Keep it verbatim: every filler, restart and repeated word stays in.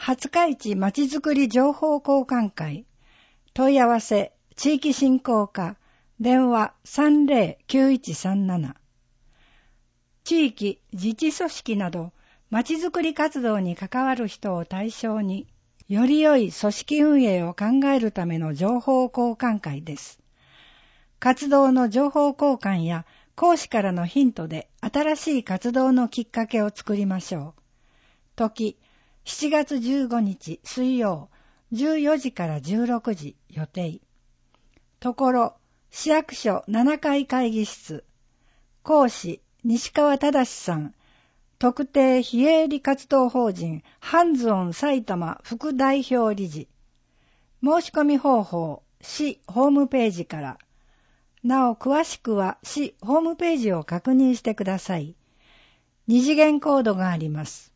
廿日市まちづくり情報交換会。問い合わせ、地域振興課、電話 さんぜろきゅういちさんなな。地域、自治組織など、まちづくり活動に関わる人を対象に、より良い組織運営を考えるための情報交換会です。活動の情報交換や講師からのヒントで新しい活動のきっかけを作りましょう。時、しちがつじゅうごにち水曜、じゅうよじからじゅうろくじ予定。ところ、市役所ななかい会議室。講師、西川忠さん。特定非営利活動法人ハンズオン埼玉副代表理事。申し込み方法、市ホームページから。なお詳しくは市ホームページを確認してください。二次元コードがあります。